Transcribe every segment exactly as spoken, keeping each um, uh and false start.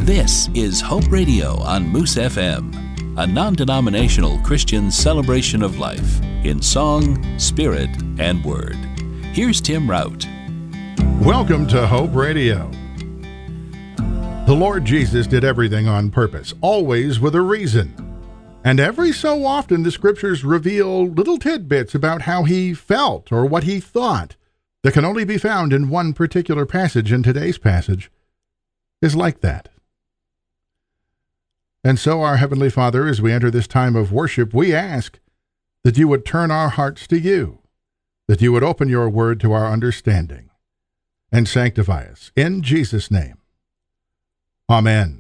This is Hope Radio on Moose F M, a non-denominational Christian celebration of life in song, spirit, and word. Here's Tim Rout. Welcome to Hope Radio. The Lord Jesus did everything on purpose, always with a reason. And every so often the scriptures reveal little tidbits about how he felt or what he thought that can only be found in one particular passage, and today's passage is like that. And so, our Heavenly Father, as we enter this time of worship, we ask that you would turn our hearts to you, that you would open your word to our understanding, and sanctify us. In Jesus' name, amen.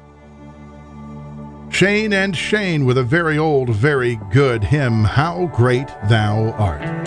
Shane and Shane with a very old, very good hymn, How Great Thou Art.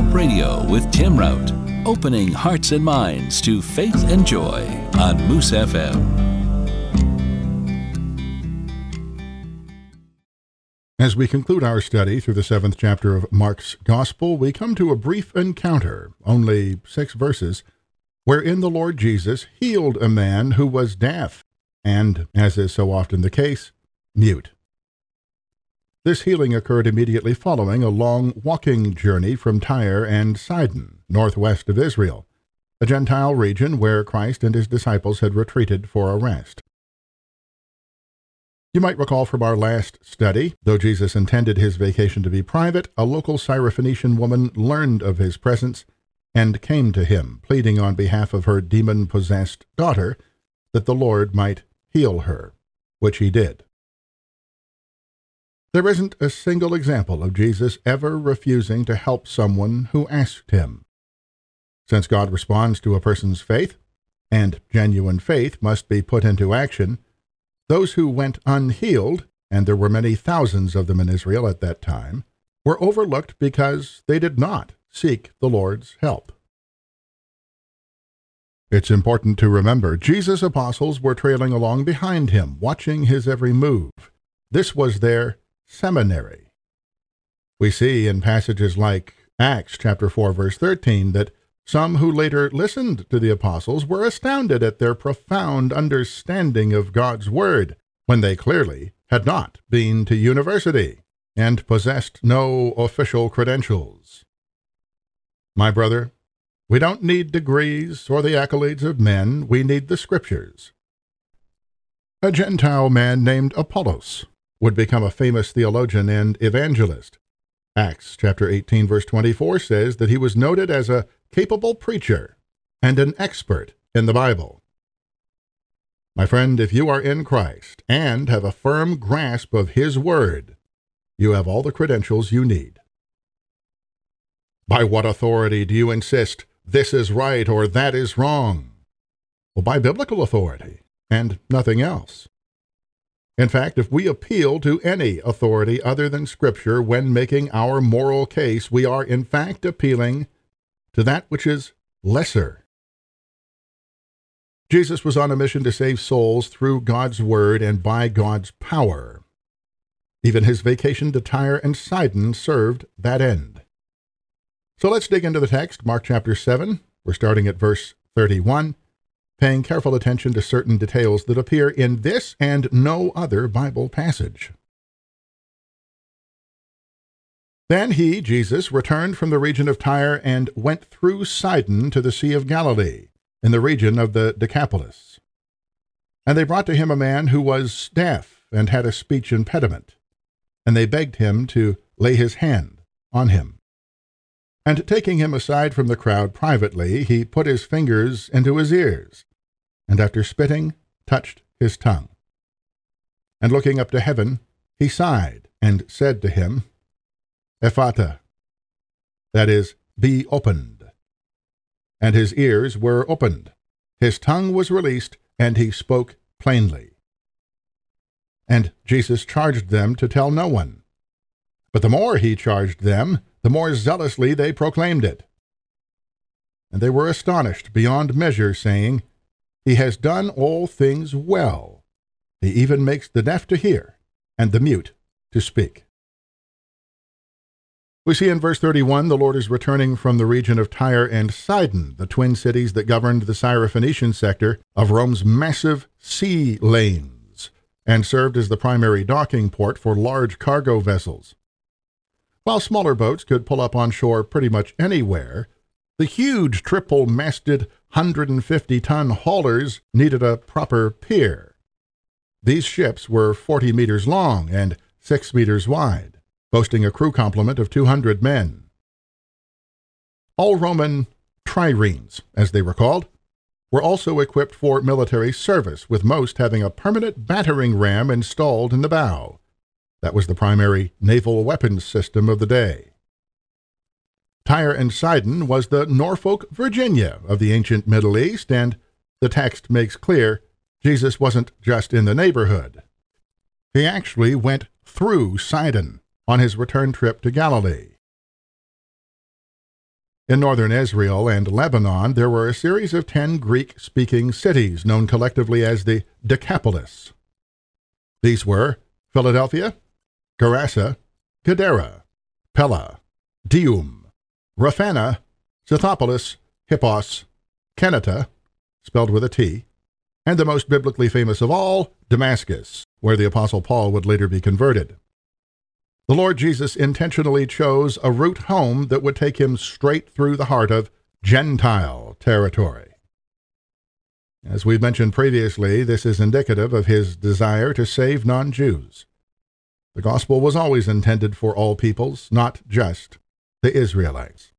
Hope Radio with Tim Rout, opening hearts and minds to faith and joy on Moose F M. As we conclude our study through the seventh chapter of Mark's Gospel, we come to a brief encounter, only six verses, wherein the Lord Jesus healed a man who was deaf and, as is so often the case, mute. This healing occurred immediately following a long walking journey from Tyre and Sidon, northwest of Israel, a Gentile region where Christ and his disciples had retreated for a rest. You might recall from our last study, though Jesus intended his vacation to be private, a local Syrophoenician woman learned of his presence and came to him, pleading on behalf of her demon-possessed daughter that the Lord might heal her, which he did. There isn't a single example of Jesus ever refusing to help someone who asked him. Since God responds to a person's faith, and genuine faith must be put into action, those who went unhealed, and there were many thousands of them in Israel at that time, were overlooked because they did not seek the Lord's help. It's important to remember Jesus' apostles were trailing along behind him, watching his every move. This was their seminary. We see in passages like Acts chapter four, verse thirteen, that some who later listened to the apostles were astounded at their profound understanding of God's word, when they clearly had not been to university and possessed no official credentials. My brother, we don't need degrees or the accolades of men, we need the Scriptures. A Gentile man named Apollos would become a famous theologian and evangelist. Acts chapter eighteen, verse twenty-four says that he was noted as a capable preacher and an expert in the Bible. My friend, if you are in Christ and have a firm grasp of his word, you have all the credentials you need. By what authority do you insist this is right or that is wrong? Well, by biblical authority and nothing else. In fact, if we appeal to any authority other than Scripture when making our moral case, we are in fact appealing to that which is lesser. Jesus was on a mission to save souls through God's word and by God's power. Even his vacation to Tyre and Sidon served that end. So let's dig into the text, Mark chapter seven. We're starting at verse thirty-one. Paying careful attention to certain details that appear in this and no other Bible passage. Then he, Jesus, returned from the region of Tyre and went through Sidon to the Sea of Galilee, in the region of the Decapolis. And they brought to him a man who was deaf and had a speech impediment, and they begged him to lay his hand on him. And taking him aside from the crowd privately, he put his fingers into his ears, and after spitting, touched his tongue. And looking up to heaven, he sighed, and said to him, Ephata, that is, be opened. And his ears were opened, his tongue was released, and he spoke plainly. And Jesus charged them to tell no one. But the more he charged them, the more zealously they proclaimed it. And they were astonished beyond measure, saying, He has done all things well. He even makes the deaf to hear, and the mute to speak. We see in verse thirty-one, the Lord is returning from the region of Tyre and Sidon, the twin cities that governed the Syrophoenician sector of Rome's massive sea lanes, and served as the primary docking port for large cargo vessels. While smaller boats could pull up on shore pretty much anywhere, the huge triple-masted one hundred fifty ton haulers needed a proper pier. These ships were forty meters long and six meters wide, boasting a crew complement of two hundred men. All Roman triremes, as they were called, were also equipped for military service, with most having a permanent battering ram installed in the bow. That was the primary naval weapons system of the day. Tyre and Sidon was the Norfolk, Virginia of the ancient Middle East, and the text makes clear Jesus wasn't just in the neighborhood. He actually went through Sidon on his return trip to Galilee. In northern Israel and Lebanon, there were a series of ten Greek-speaking cities known collectively as the Decapolis. These were Philadelphia, Gerasa, Gadara, Pella, Dium, Raphana, Scythopolis, Hippos, Kenata, spelled with a T, and the most biblically famous of all, Damascus, where the Apostle Paul would later be converted. The Lord Jesus intentionally chose a route home that would take him straight through the heart of Gentile territory. As we've mentioned previously, this is indicative of his desire to save non-Jews. The gospel was always intended for all peoples, not just the Israelites.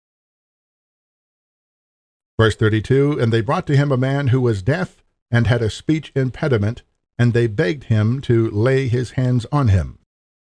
Verse thirty-two, and they brought to him a man who was deaf and had a speech impediment, and they begged him to lay his hands on him.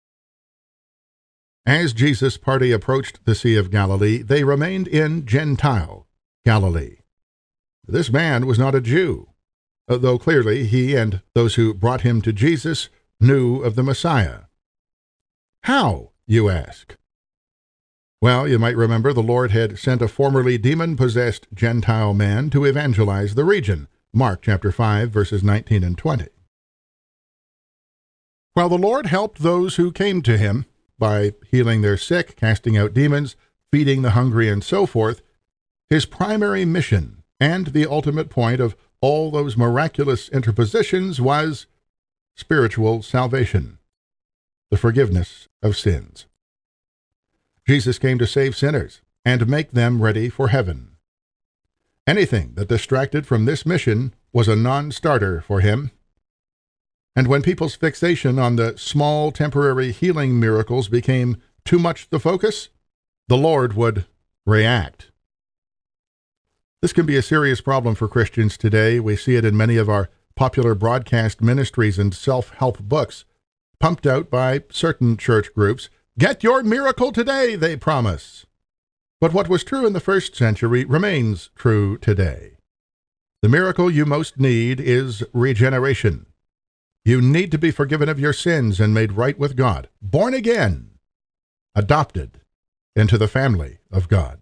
As Jesus' party approached the Sea of Galilee, they remained in Gentile Galilee. This man was not a Jew, though clearly he and those who brought him to Jesus knew of the Messiah. How, you ask? Well, you might remember the Lord had sent a formerly demon-possessed Gentile man to evangelize the region, Mark chapter five, verses nineteen and twenty. While the Lord helped those who came to him by healing their sick, casting out demons, feeding the hungry, and so forth, his primary mission and the ultimate point of all those miraculous interpositions was spiritual salvation, the forgiveness of sins. Jesus came to save sinners and make them ready for heaven. Anything that distracted from this mission was a non-starter for him. And when people's fixation on the small temporary healing miracles became too much the focus, the Lord would react. This can be a serious problem for Christians today. We see it in many of our popular broadcast ministries and self-help books, pumped out by certain church groups. Get your miracle today, they promise. But what was true in the first century remains true today. The miracle you most need is regeneration. You need to be forgiven of your sins and made right with God, born again, adopted into the family of God.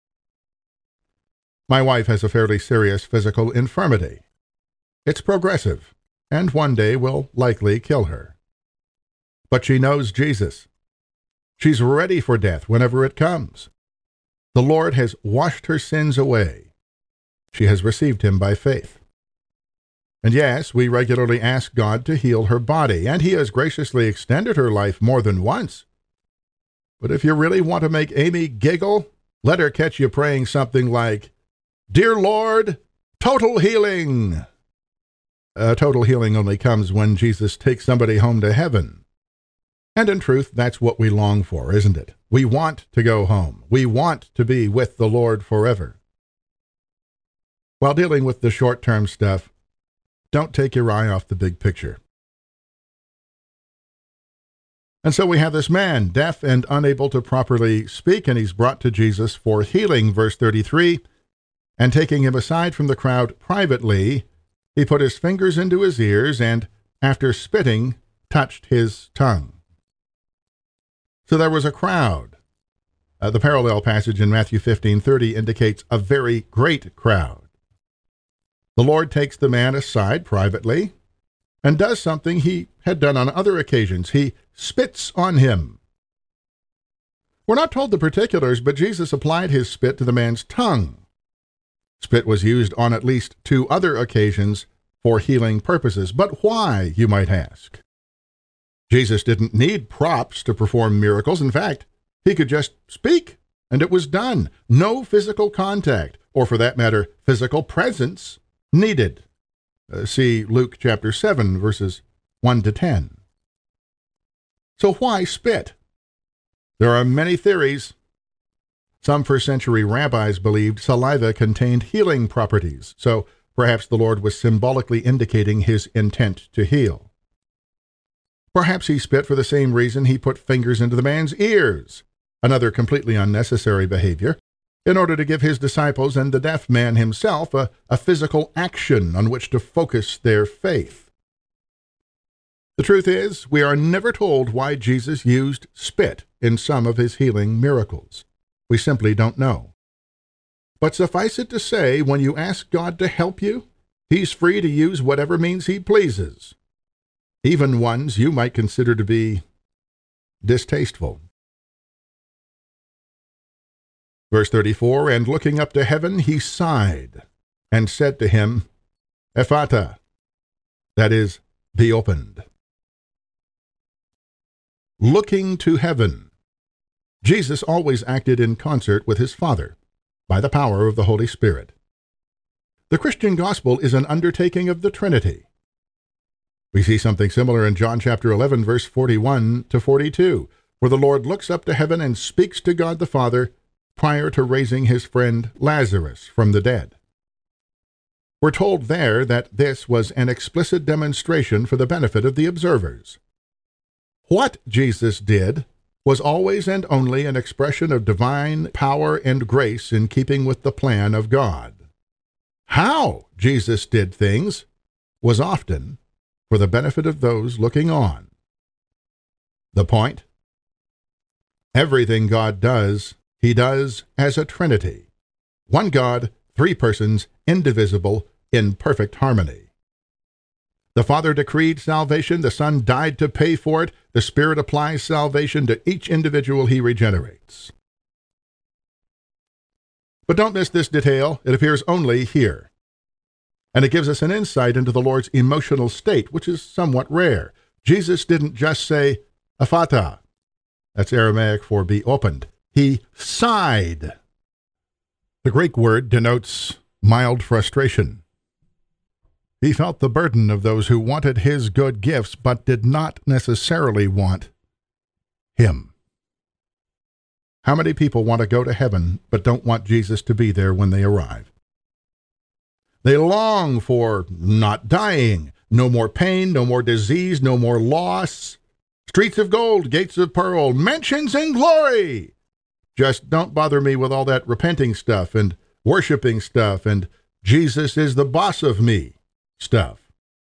My wife has a fairly serious physical infirmity. It's progressive, and one day will likely kill her. But she knows Jesus. She's ready for death whenever it comes. The Lord has washed her sins away. She has received him by faith. And yes, we regularly ask God to heal her body, and he has graciously extended her life more than once. But if you really want to make Amy giggle, let her catch you praying something like, "Dear Lord, total healing." Uh, total healing only comes when Jesus takes somebody home to heaven. And in truth, that's what we long for, isn't it? We want to go home. We want to be with the Lord forever. While dealing with the short-term stuff, don't take your eye off the big picture. And so we have this man, deaf and unable to properly speak, and he's brought to Jesus for healing, verse thirty-three. And taking him aside from the crowd privately, he put his fingers into his ears and, after spitting, touched his tongue. So there was a crowd. Uh, the parallel passage in Matthew fifteen thirty indicates a very great crowd. The Lord takes the man aside privately and does something he had done on other occasions. He spits on him. We're not told the particulars, but Jesus applied his spit to the man's tongue. Spit was used on at least two other occasions for healing purposes. But why, you might ask? Jesus didn't need props to perform miracles. In fact, he could just speak, and it was done. No physical contact, or for that matter, physical presence, needed. Uh, see Luke chapter seven, verses one to ten. So why spit? There are many theories. Some first-century rabbis believed saliva contained healing properties, so perhaps the Lord was symbolically indicating his intent to heal. Perhaps he spit for the same reason he put fingers into the man's ears, another completely unnecessary behavior, in order to give his disciples and the deaf man himself a, a physical action on which to focus their faith. The truth is, we are never told why Jesus used spit in some of his healing miracles. We simply don't know. But suffice it to say, when you ask God to help you, He's free to use whatever means He pleases, even ones you might consider to be distasteful. Verse thirty-four, and looking up to heaven, he sighed and said to him, Ephata, that is, be opened. Looking to heaven. Jesus always acted in concert with his Father by the power of the Holy Spirit. The Christian gospel is an undertaking of the Trinity. We see something similar in John chapter eleven, verse forty-one to forty-two, where the Lord looks up to heaven and speaks to God the Father prior to raising his friend Lazarus from the dead. We're told there that this was an explicit demonstration for the benefit of the observers. What Jesus did was always and only an expression of divine power and grace in keeping with the plan of God. How Jesus did things was often for the benefit of those looking on. The point? Everything God does, he does as a Trinity. One God, three persons, indivisible, in perfect harmony. The Father decreed salvation, the Son died to pay for it, the Spirit applies salvation to each individual he regenerates. But don't miss this detail, it appears only here. And it gives us an insight into the Lord's emotional state, which is somewhat rare. Jesus didn't just say, Ephata, that's Aramaic for be opened. He sighed. The Greek word denotes mild frustration. He felt the burden of those who wanted his good gifts but did not necessarily want him. How many people want to go to heaven but don't want Jesus to be there when they arrive? They long for not dying, no more pain, no more disease, no more loss, streets of gold, gates of pearl, mansions in glory. Just don't bother me with all that repenting stuff and worshiping stuff and Jesus is the boss of me stuff.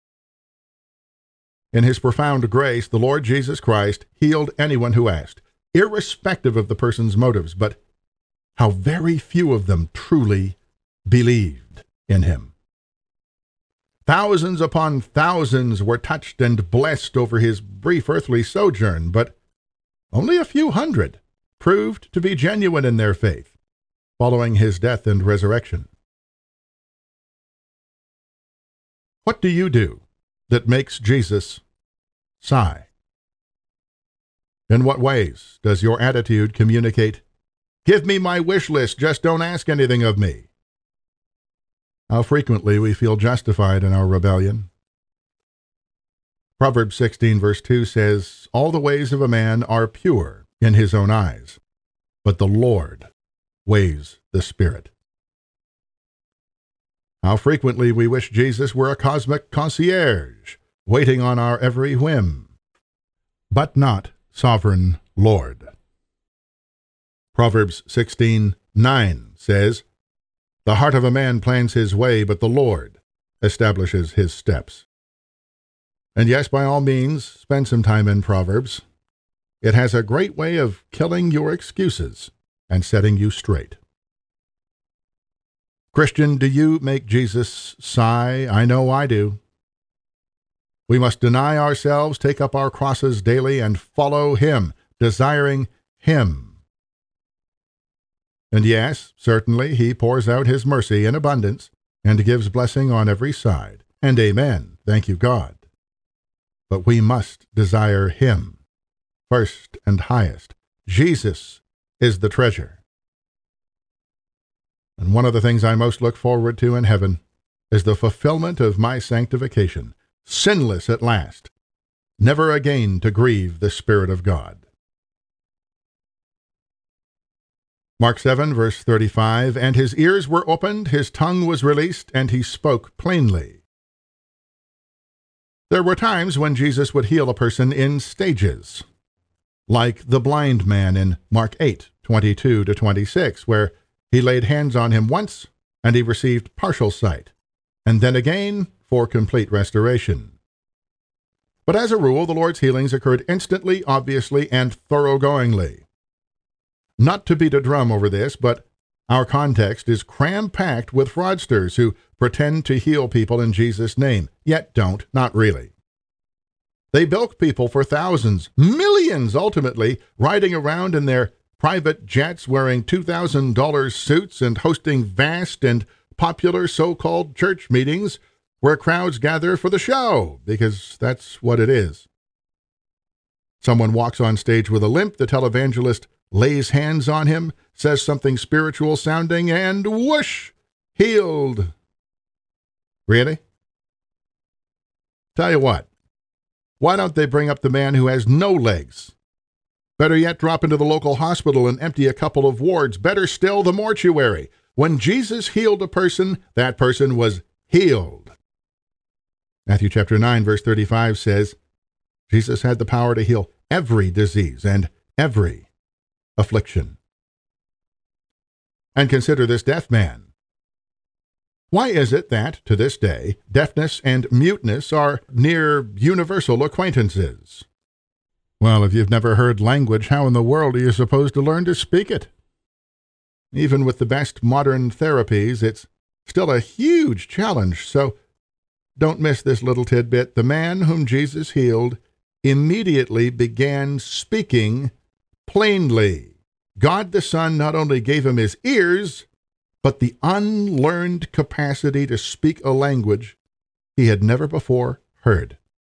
In his profound grace, the Lord Jesus Christ healed anyone who asked, irrespective of the person's motives, but how very few of them truly believed in him. Thousands upon thousands were touched and blessed over his brief earthly sojourn, but only a few hundred proved to be genuine in their faith following his death and resurrection. What do you do that makes Jesus sigh? In what ways does your attitude communicate, give me my wish list, just don't ask anything of me? How frequently we feel justified in our rebellion. Proverbs sixteen verse two says, all the ways of a man are pure in his own eyes, but the Lord weighs the spirit. How frequently we wish Jesus were a cosmic concierge, waiting on our every whim, but not sovereign Lord. Proverbs sixteen nine says, the heart of a man plans his way, but the Lord establishes his steps. And yes, by all means, spend some time in Proverbs. It has a great way of killing your excuses and setting you straight. Christian, do you make Jesus sigh? I know I do. We must deny ourselves, take up our crosses daily, and follow him, desiring him. And yes, certainly he pours out his mercy in abundance and gives blessing on every side. And amen, thank you, God. But we must desire him first and highest. Jesus is the treasure. And one of the things I most look forward to in heaven is the fulfillment of my sanctification, sinless at last, never again to grieve the Spirit of God. Mark seven, verse thirty-five, and his ears were opened, his tongue was released, and he spoke plainly. There were times when Jesus would heal a person in stages, like the blind man in Mark eight, twenty-two to twenty-six, where he laid hands on him once, and he received partial sight, and then again for complete restoration. But as a rule, the Lord's healings occurred instantly, obviously, and thoroughgoingly. Not to beat a drum over this, but Our context is cram-packed with fraudsters who pretend to heal people in Jesus' name, yet don't, not really. They bilk people for thousands, millions ultimately, riding around in their private jets wearing two thousand dollars suits and hosting vast and popular so-called church meetings where crowds gather for the show, because that's what it is. Someone walks on stage with a limp, the televangelist lays hands on him, says something spiritual sounding, and whoosh, healed. Really? Tell you what, why don't they bring up the man who has no legs? Better yet, drop into the local hospital and empty a couple of wards. Better still, the mortuary. When Jesus healed a person, that person was healed. Matthew chapter nine, verse thirty-five says, Jesus had the power to heal every disease and every affliction. And consider this deaf man. Why is it that, to this day, deafness and muteness are near universal acquaintances? Well, if you've never heard language, how in the world are you supposed to learn to speak it? Even with the best modern therapies, it's still a huge challenge, so don't miss this little tidbit. The man whom Jesus healed immediately began speaking plainly. God the Son not only gave him his ears, but the unlearned capacity to speak a language he had never before heard.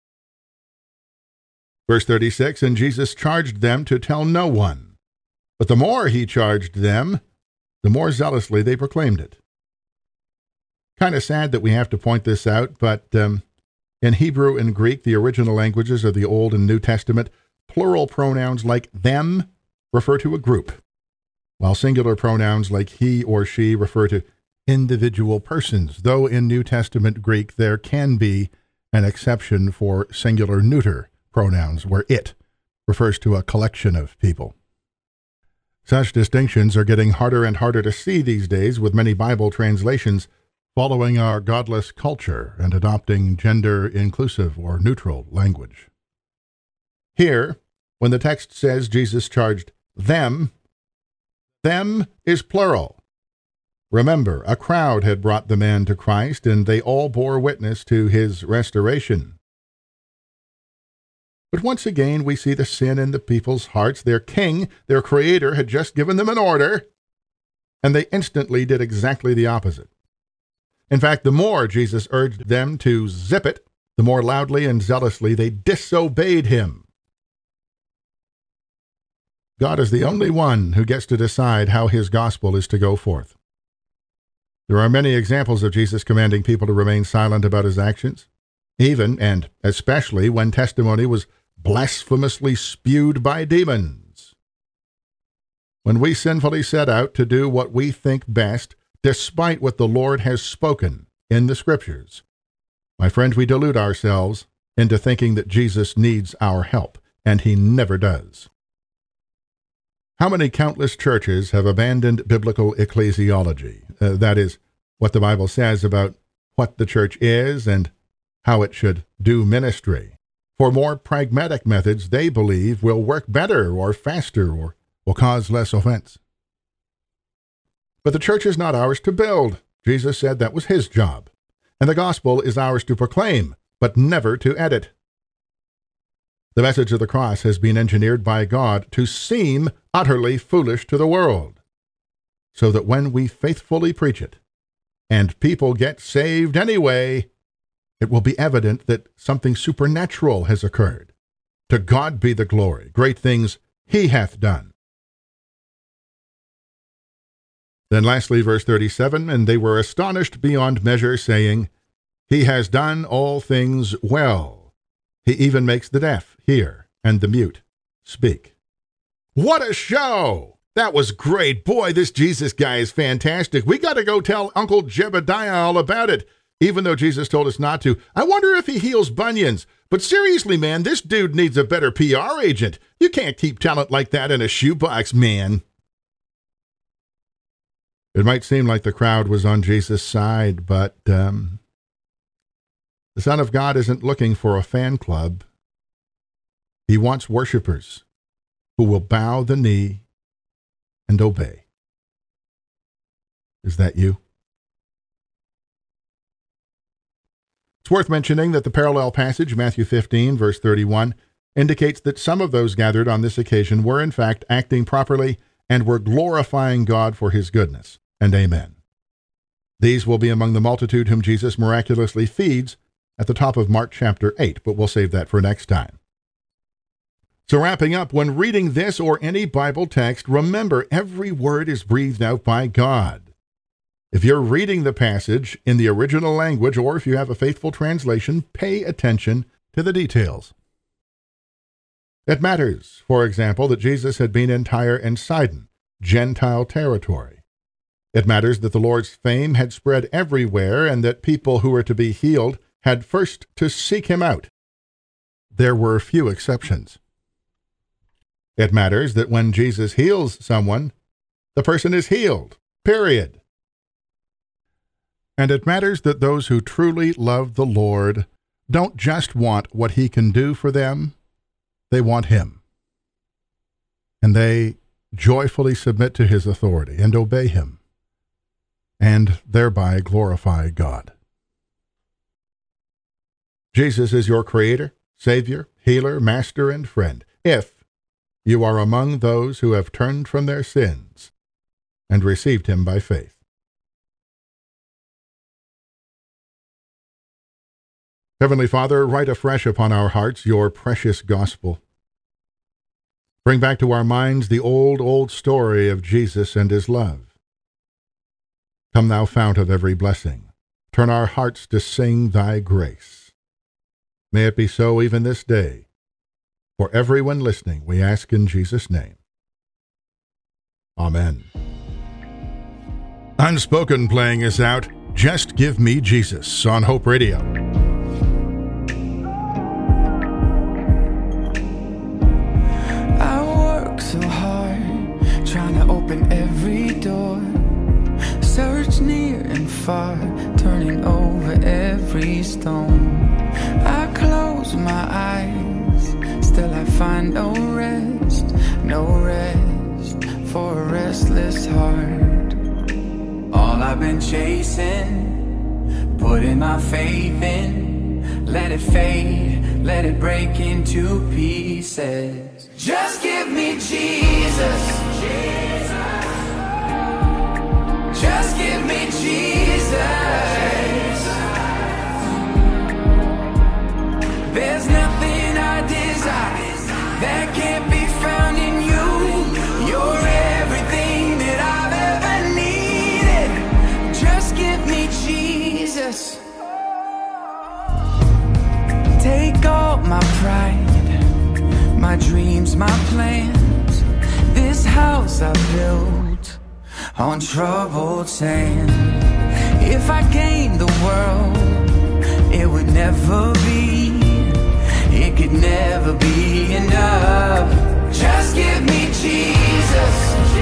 Verse thirty-six, and Jesus charged them to tell no one. But the more he charged them, the more zealously they proclaimed it. Kind of sad that we have to point this out, but um, in Hebrew and Greek, the original languages of the Old and New Testament, plural pronouns like them refer to a group, while singular pronouns like he or she refer to individual persons, though in New Testament Greek there can be an exception for singular neuter pronouns, where it refers to a collection of people. Such distinctions are getting harder and harder to see these days, with many Bible translations following our godless culture and adopting gender-inclusive or neutral language. Here, when the text says Jesus charged them, them is plural. Remember, a crowd had brought the man to Christ, and they all bore witness to his restoration. But once again, we see the sin in the people's hearts. Their king, their creator, had just given them an order, and they instantly did exactly the opposite. In fact, the more Jesus urged them to zip it, the more loudly and zealously they disobeyed him. God is the only one who gets to decide how his gospel is to go forth. There are many examples of Jesus commanding people to remain silent about his actions, even and especially when testimony was blasphemously spewed by demons. When we sinfully set out to do what we think best, despite what the Lord has spoken in the Scriptures, my friend, we delude ourselves into thinking that Jesus needs our help, and he never does. How many countless churches have abandoned biblical ecclesiology? Uh, that is, what the Bible says about what the church is and how it should do ministry, for more pragmatic methods they believe will work better or faster or will cause less offense. But the church is not ours to build. Jesus said that was his job. And the gospel is ours to proclaim, but never to edit. The message of the cross has been engineered by God to seem utterly foolish to the world, so that when we faithfully preach it, and people get saved anyway, it will be evident that something supernatural has occurred. To God be the glory, great things he hath done. Then lastly, verse thirty-seven, and they were astonished beyond measure, saying, he has done all things well. He even makes the deaf hear and the mute speak. What a show! That was great. Boy, this Jesus guy is fantastic. We got to go tell Uncle Jebediah all about it, even though Jesus told us not to. I wonder if he heals bunions. But seriously, man, this dude needs a better P R agent. You can't keep talent like that in a shoebox, man. It might seem like the crowd was on Jesus' side, but um, the Son of God isn't looking for a fan club. He wants worshipers who will bow the knee and obey. Is that you? It's worth mentioning that the parallel passage, Matthew fifteen, verse thirty-one, indicates that some of those gathered on this occasion were in fact acting properly and were glorifying God for his goodness. And amen. These will be among the multitude whom Jesus miraculously feeds at the top of Mark chapter eight, but we'll save that for next time. So wrapping up, when reading this or any Bible text, remember every word is breathed out by God. If you're reading the passage in the original language, or if you have a faithful translation, pay attention to the details. It matters, for example, that Jesus had been in Tyre and Sidon, Gentile territory. It matters that the Lord's fame had spread everywhere and that people who were to be healed had first to seek him out. There were few exceptions. It matters that when Jesus heals someone, the person is healed, period. And it matters that those who truly love the Lord don't just want what he can do for them, they want him. And they joyfully submit to his authority and obey him, and thereby glorify God. Jesus is your Creator, Savior, Healer, Master, and Friend, if you are among those who have turned from their sins and received him by faith. Heavenly Father, write afresh upon our hearts your precious gospel. Bring back to our minds the old, old story of Jesus and his love. Come, thou fount of every blessing, turn our hearts to sing thy grace. May it be so even this day. For everyone listening, we ask in Jesus' name. Amen. Unspoken playing us out, Just Give Me Jesus on Hope Radio. I work so hard, trying to open every door. Search near and far, turning over every stone. I close my eyes, still I find no rest, no rest for a restless heart. All I've been chasing, putting my faith in, let it fade, let it break into pieces. Just give me Jesus, Jesus. Just give me Jesus. There's nothing I desire that can't be found in you. You're everything that I've ever needed. Just give me Jesus. Take all my pride, my dreams, my plans. This house I built on troubled sand. If I gained the world, it would never be. It could never be enough. Just give me Jesus.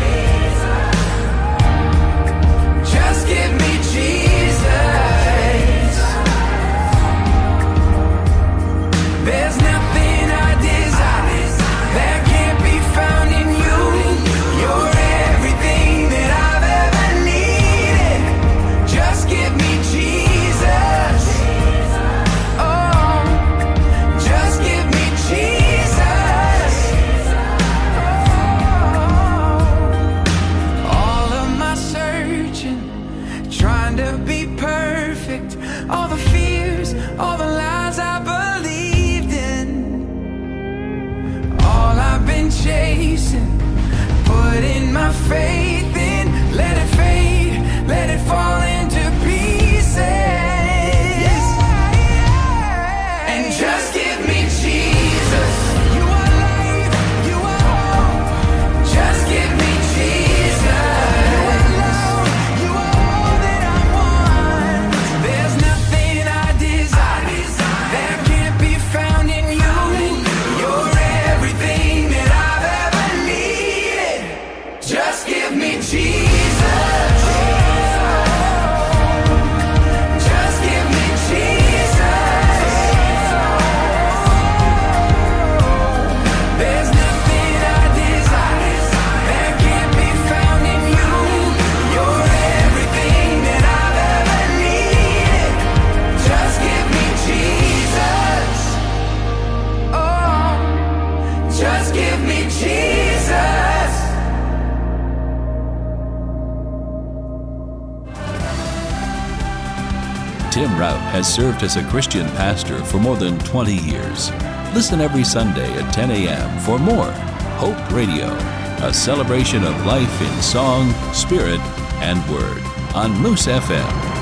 Just give me Jesus. There's nothing I desire that can't be found in you. You're everything that I've ever needed. Just give me Jesus. All the fears, all the lies I believed in, all I've been chasing, putting my faith in, let it fade, let it fall into pieces. And just give me Jesus. You are life, you are hope. Just give me Jesus. Give me Tim Rout has served as a Christian pastor for more than twenty years. Listen every Sunday at ten a.m. for more Hope Radio, a celebration of life in song, spirit, and word on Moose F M.